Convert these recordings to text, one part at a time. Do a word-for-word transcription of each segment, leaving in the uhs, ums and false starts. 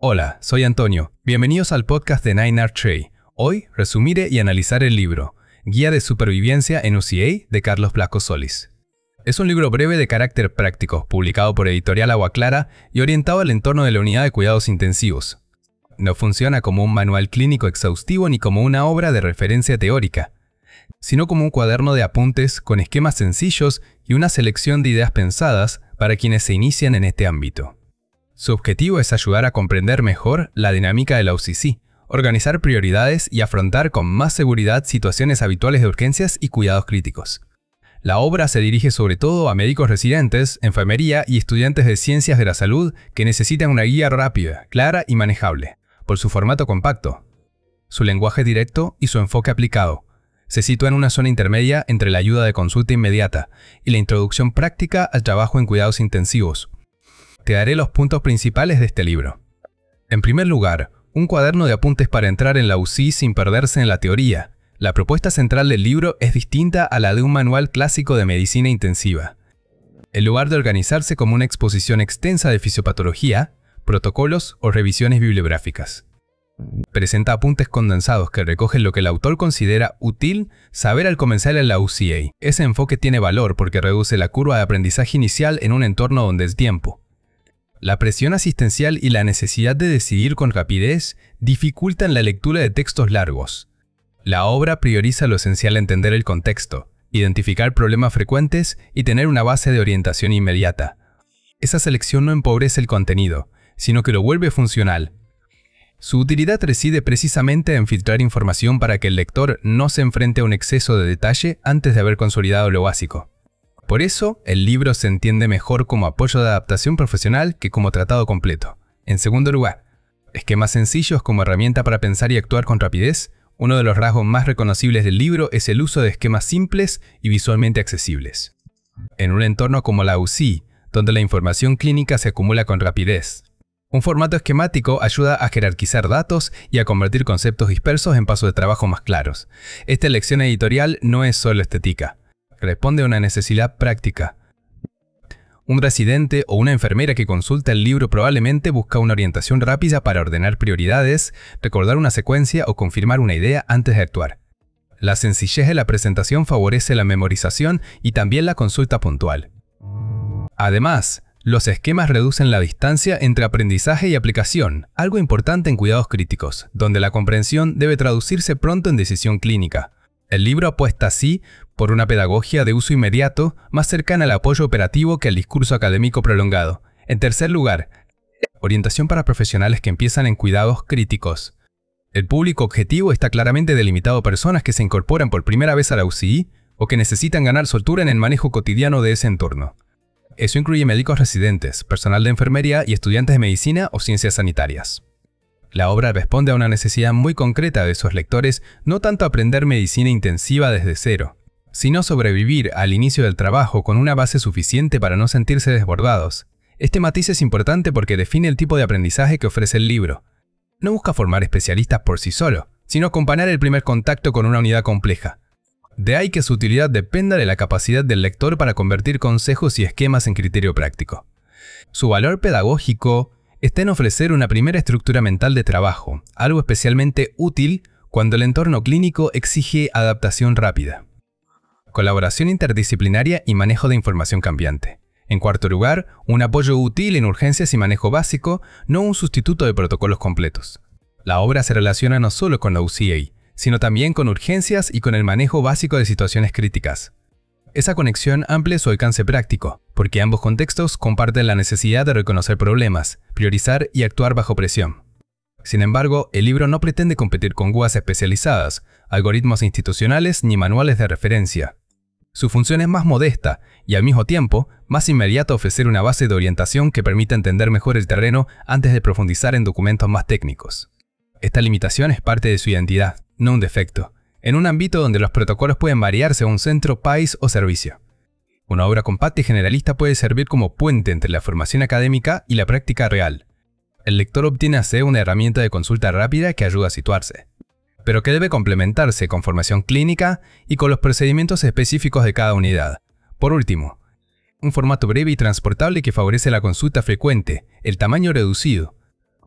Hola, soy Antonio. Bienvenidos al podcast de Nine Art Trade. Hoy resumiré y analizar el libro Guía de Supervivencia en U C A de Carlos Blasco Solís. Es un libro breve de carácter práctico, publicado por Editorial Agua Clara y orientado al entorno de la unidad de cuidados intensivos. No funciona como un manual clínico exhaustivo ni como una obra de referencia teórica, sino como un cuaderno de apuntes con esquemas sencillos y una selección de ideas pensadas para quienes se inician en este ámbito. Su objetivo es ayudar a comprender mejor la dinámica de la U C C, organizar prioridades y afrontar con más seguridad situaciones habituales de urgencias y cuidados críticos. La obra se dirige sobre todo a médicos residentes, enfermería y estudiantes de ciencias de la salud que necesitan una guía rápida, clara y manejable, por su formato compacto, su lenguaje directo y su enfoque aplicado. Se sitúa en una zona intermedia entre la ayuda de consulta inmediata y la introducción práctica al trabajo en cuidados intensivos. Te daré los puntos principales de este libro. En primer lugar, un cuaderno de apuntes para entrar en la U C I sin perderse en la teoría. La propuesta central del libro es distinta a la de un manual clásico de medicina intensiva. En lugar de organizarse como una exposición extensa de fisiopatología, protocolos o revisiones bibliográficas, presenta apuntes condensados que recogen lo que el autor considera útil saber al comenzar en la U C A. Ese enfoque tiene valor porque reduce la curva de aprendizaje inicial en un entorno donde el tiempo, la presión asistencial y la necesidad de decidir con rapidez dificultan la lectura de textos largos. La obra prioriza lo esencial: entender el contexto, identificar problemas frecuentes y tener una base de orientación inmediata. Esa selección no empobrece el contenido, sino que lo vuelve funcional. Su utilidad reside precisamente en filtrar información para que el lector no se enfrente a un exceso de detalle antes de haber consolidado lo básico. Por eso, el libro se entiende mejor como apoyo de adaptación profesional que como tratado completo. En segundo lugar, esquemas sencillos como herramienta para pensar y actuar con rapidez. Uno de los rasgos más reconocibles del libro es el uso de esquemas simples y visualmente accesibles. En un entorno como la U C I, donde la información clínica se acumula con rapidez, un formato esquemático ayuda a jerarquizar datos y a convertir conceptos dispersos en pasos de trabajo más claros. Esta elección editorial no es solo estética. Responde a una necesidad práctica. Un residente o una enfermera que consulta el libro probablemente busca una orientación rápida para ordenar prioridades, recordar una secuencia o confirmar una idea antes de actuar. La sencillez de la presentación favorece la memorización y también la consulta puntual. Además, los esquemas reducen la distancia entre aprendizaje y aplicación, algo importante en cuidados críticos, donde la comprensión debe traducirse pronto en decisión clínica. El libro apuesta así por una pedagogía de uso inmediato más cercana al apoyo operativo que al discurso académico prolongado. En tercer lugar, orientación para profesionales que empiezan en cuidados críticos. El público objetivo está claramente delimitado a personas que se incorporan por primera vez a la U C I o que necesitan ganar soltura en el manejo cotidiano de ese entorno. Eso incluye médicos residentes, personal de enfermería y estudiantes de medicina o ciencias sanitarias. La obra responde a una necesidad muy concreta de sus lectores, no tanto aprender medicina intensiva desde cero, sino sobrevivir al inicio del trabajo con una base suficiente para no sentirse desbordados. Este matiz es importante porque define el tipo de aprendizaje que ofrece el libro. No busca formar especialistas por sí solo, sino acompañar el primer contacto con una unidad compleja. De ahí que su utilidad dependa de la capacidad del lector para convertir consejos y esquemas en criterio práctico. Su valor pedagógico está en ofrecer una primera estructura mental de trabajo, algo especialmente útil cuando el entorno clínico exige adaptación rápida, colaboración interdisciplinaria y manejo de información cambiante. En cuarto lugar, un apoyo útil en urgencias y manejo básico, no un sustituto de protocolos completos. La obra se relaciona no solo con la U C A, sino también con urgencias y con el manejo básico de situaciones críticas. Esa conexión amplía su alcance práctico, porque ambos contextos comparten la necesidad de reconocer problemas, priorizar y actuar bajo presión. Sin embargo, el libro no pretende competir con guías especializadas, algoritmos institucionales ni manuales de referencia. Su función es más modesta y al mismo tiempo más inmediata, ofrecer una base de orientación que permita entender mejor el terreno antes de profundizar en documentos más técnicos. Esta limitación es parte de su identidad, no un defecto, en un ámbito donde los protocolos pueden variar según centro, país o servicio. Una obra compacta y generalista puede servir como puente entre la formación académica y la práctica real. El lector obtiene así una herramienta de consulta rápida que ayuda a situarse, pero que debe complementarse con formación clínica y con los procedimientos específicos de cada unidad. Por último, un formato breve y transportable que favorece la consulta frecuente, el tamaño reducido,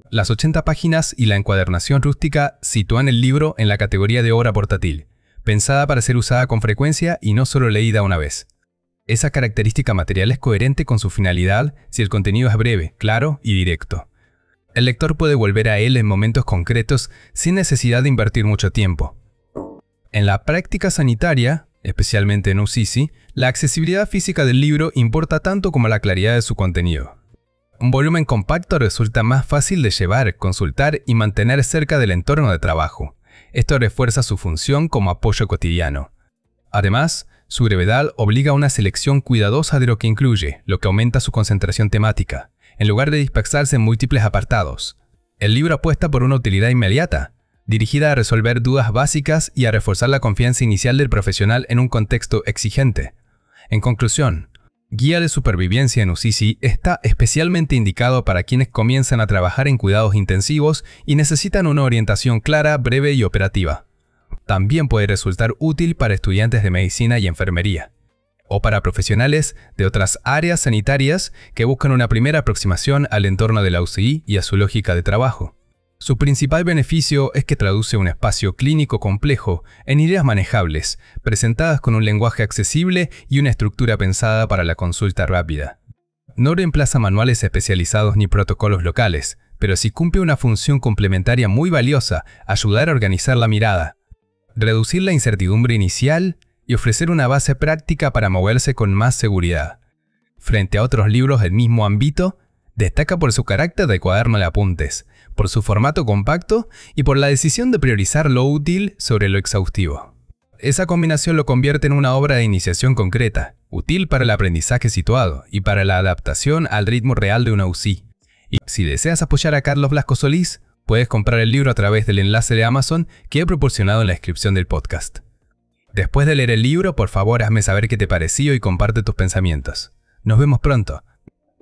Las ochenta páginas y la encuadernación rústica sitúan el libro en la categoría de obra portátil, pensada para ser usada con frecuencia y no solo leída una vez. Esa característica material es coherente con su finalidad si el contenido es breve, claro y directo. El lector puede volver a él en momentos concretos sin necesidad de invertir mucho tiempo. En la práctica sanitaria, especialmente en U C I, la accesibilidad física del libro importa tanto como la claridad de su contenido. Un volumen compacto resulta más fácil de llevar, consultar y mantener cerca del entorno de trabajo. Esto refuerza su función como apoyo cotidiano. Además, su brevedad obliga a una selección cuidadosa de lo que incluye, lo que aumenta su concentración temática, en lugar de dispersarse en múltiples apartados. El libro apuesta por una utilidad inmediata, dirigida a resolver dudas básicas y a reforzar la confianza inicial del profesional en un contexto exigente. En conclusión, Guía de Supervivencia en U C I está especialmente indicado para quienes comienzan a trabajar en cuidados intensivos y necesitan una orientación clara, breve y operativa. También puede resultar útil para estudiantes de medicina y enfermería, o para profesionales de otras áreas sanitarias que buscan una primera aproximación al entorno de la U C I y a su lógica de trabajo. Su principal beneficio es que traduce un espacio clínico complejo en ideas manejables, presentadas con un lenguaje accesible y una estructura pensada para la consulta rápida. No reemplaza manuales especializados ni protocolos locales, pero sí cumple una función complementaria muy valiosa: ayudar a organizar la mirada, reducir la incertidumbre inicial y ofrecer una base práctica para moverse con más seguridad. Frente a otros libros del mismo ámbito, destaca por su carácter de cuaderno de apuntes, por su formato compacto y por la decisión de priorizar lo útil sobre lo exhaustivo. Esa combinación lo convierte en una obra de iniciación concreta, útil para el aprendizaje situado y para la adaptación al ritmo real de una U C I. Y si deseas apoyar a Carlos Blasco Solís, puedes comprar el libro a través del enlace de Amazon que he proporcionado en la descripción del podcast. Después de leer el libro, por favor hazme saber qué te pareció y comparte tus pensamientos. Nos vemos pronto.